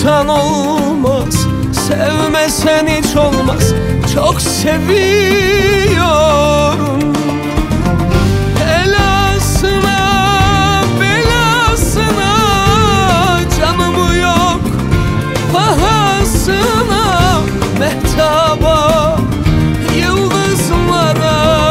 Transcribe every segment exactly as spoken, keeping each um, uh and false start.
Sevmiyorsan olmaz, sevmesen hiç olmaz. Çok seviyorum. Elasına, belasına, canımı yok pahasına. Mehtaba, yıldızlara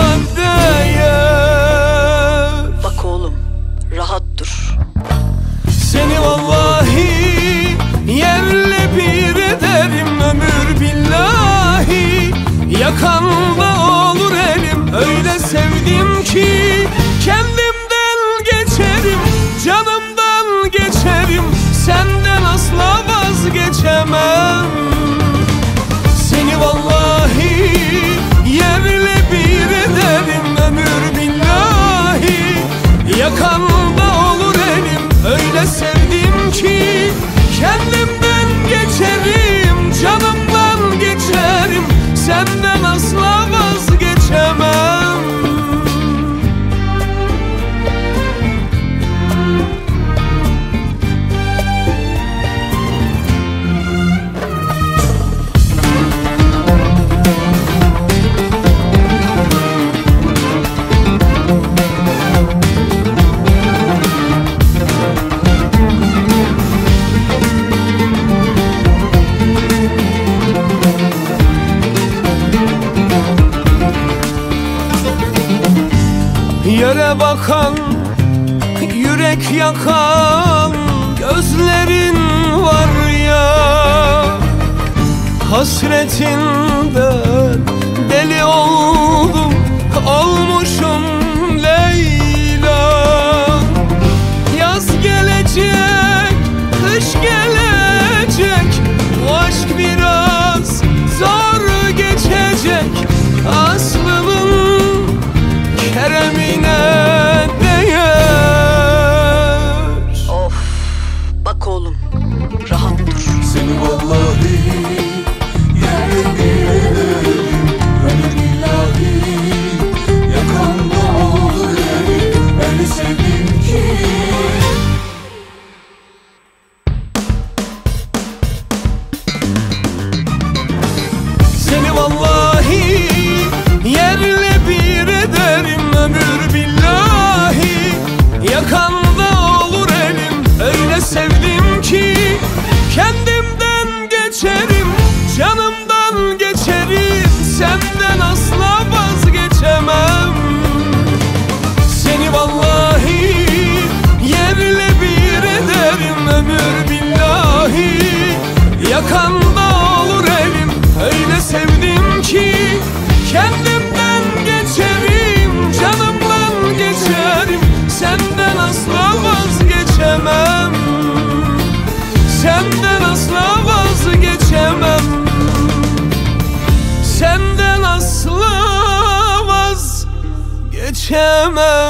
değer. Bak oğlum, rahat dur. Seni vallahi yerle bir ederim, ömür billahi. Yakanda olur elim, öyle sevdim ki kendimden geçerim, canımdan geçerim. Senden asla vazgeçemem. Seni vallahi yerle bir ederim, ömür billahi. Yakanda olur elim, öyle sevdim ki kendimden geçerim, canımdan geçerim. Senden asla vazgeçemem. Yere bakan, yürek yakan gözlerin var ya. Hasretinden deli oldum, olmuşum Leyla. Yaz gelecek, kış gelecek, bu aşk biraz zor geçecek. Aslının keremine değer. Of, bak oğlum, rahat dur. Seni vallahi yerle bir ederim, ömür billahi. Yakanda olur elim, öyle sevdim ki. Seni vallahi yerle bir ederim, ömür billahi. Yakanda olur elim, öyle sevdim ki kendimden geçerim, canımdan geçerim. Senden asla vazgeçemem. Seni vallahi yerle bir ederim, ömür billahi. Yakanda olur elim, öyle sevdim ki kendimden geçerim, canımdan geçerim. Senden asla vazgeçemem. Senden asla vazgeçemem. Senden asla vazgeçemem.